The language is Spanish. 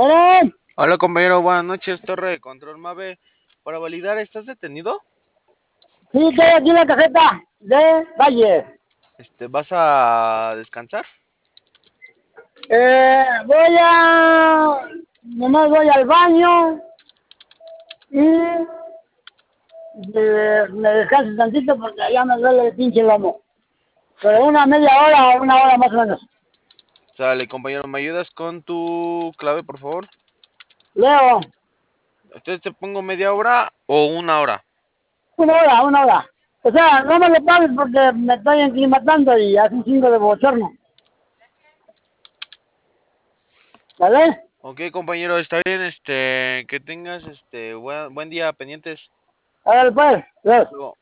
Bueno, Hola compañero, buenas noches, Torre de Control Mave. Para validar, ¿estás detenido? sí, estoy aquí en la caseta de Valle. ¿Vas a descansar? Voy a... Nomás voy al baño y me descanso tantito porque ya me duele el pinche lomo. Pero una media hora o una hora más o menos. Sale, compañero, ¿me ayudas con tu clave, por favor? Leo, Entonces te pongo media hora o una hora. una hora, una hora. O sea, no me lo pagues porque me estoy enclimatando y hace un chingo de bochorno. ¿Vale? Ok, compañero, está bien, que tengas, buen día, pendientes. A ver, pues, Dios. Luego.